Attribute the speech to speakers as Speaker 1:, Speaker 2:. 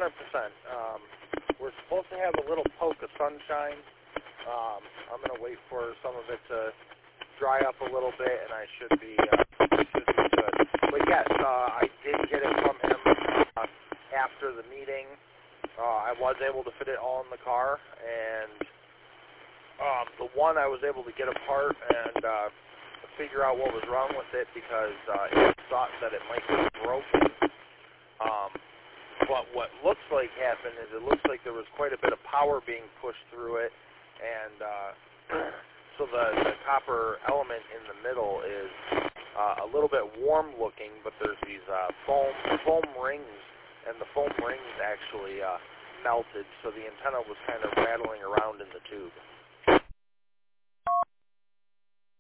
Speaker 1: We're supposed to have a little poke of sunshine. I'm going to wait for some of it to dry up a little bit, and I should be good. But yes, I did get it from him after the meeting. I was able to fit it all in the car, and the one I was able to get apart and figure out what was wrong with it because it thought that it might be broken. But what looks like happened is it looks like there was quite a bit of power being pushed through it, and so the copper element in the middle is a little bit warm looking, but there's these foam rings, and the foam rings actually melted, so the antenna was kind of rattling around in the tube.